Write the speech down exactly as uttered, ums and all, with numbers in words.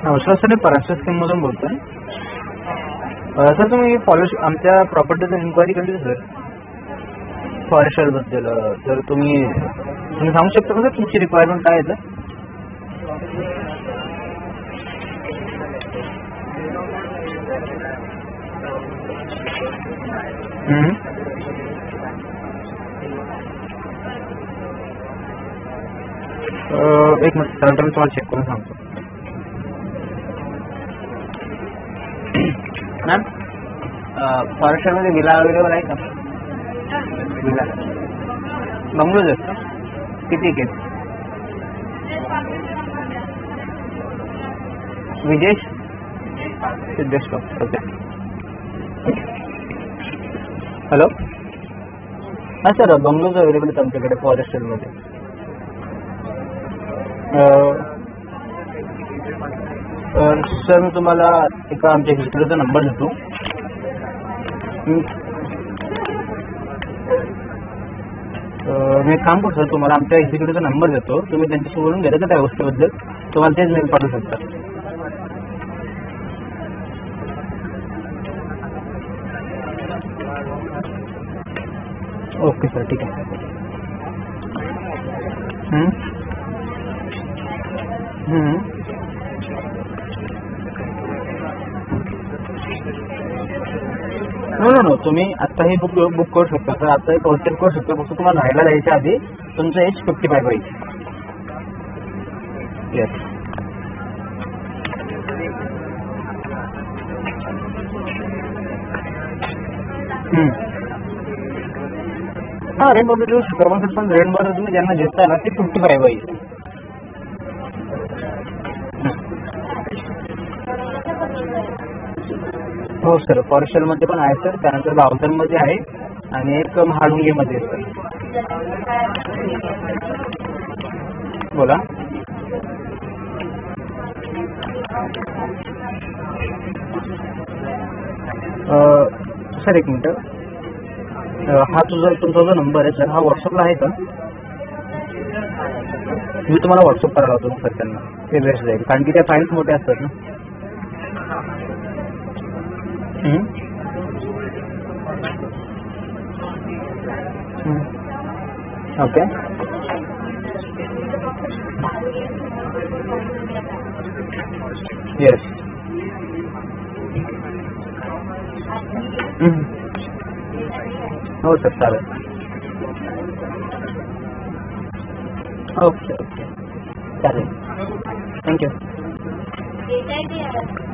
नमस्कार सर, मी पराशर स्कीममधून बोलतोय. अ, सर तुम्ही फॉरेस्ट आमच्या प्रॉपर्टीबद्दल इन्क्वायरी केली सर, फॉरेस्टरबद्दल. अ, तर तुम्ही तुम्ही सांगू शकता का सर तुमची रिक्वायरमेंट काय आहे तर? हम्म. अ, एक मिनिट सर, मी तुम्हाला चेक करून सांगतो. मॅम, फॉरेस्टरमध्ये विला अवेलेबल आहे का? विला बंगलोज आहेत का? किती आहेत? विजेश सिद्धेश ओके. हॅलो. हां सर, बंगलोज अवेलेबल आहेत आमच्याकडे फॉरेस्टरमध्ये. सर मी तुम्हाला एका आमच्या एक्झिक्युटिव्हचा नंबर देतो. मी एक काम करतो सर, तुम्हाला आमच्या एक्झिक्युटिव्हचा नंबर देतो. तुम्ही त्यांच्याशी बोलून घ्या का त्या गोष्टीबद्दल. तुम्हाला तेच मेल पाठवू शकता. ओके सर, ठीक आहे. हम्म. हम्म. नो नो नो तुम्ही आत्ताही बुक बुक करू शकता सर. आत्ताही प्रोसेस करू शकता. फक्त तुम्हाला राहायला जायच्या आधी तुमचं एज फिफ्टी फाय पाहिजे. येस. हां, रेंट मध्ये देऊ शकता पण सर, पण रेंटमध्ये तुम्ही ज्यांना घेताय ना ते फिफ्टी फाय पाहिजे. हो सर, फॉरेस्टरमध्ये पण आहे सर, त्यानंतर गावधनमध्ये आहे आणि एक महाडुंगीमध्ये आहे सर. बोला. सर एक मिनटं. हा तुझा तुमचा जो नंबर आहे सर, हा व्हॉट्सअपला आहे का? मी तुम्हाला व्हॉट्सअप करायला होतो सर त्यांना. ते बेस्ट जाईल कारण की त्या फाईल्स मोठ्या असतात ना. ओके. येस. हो सर, चालेल. ओके ओके चालेल. थँक्यू.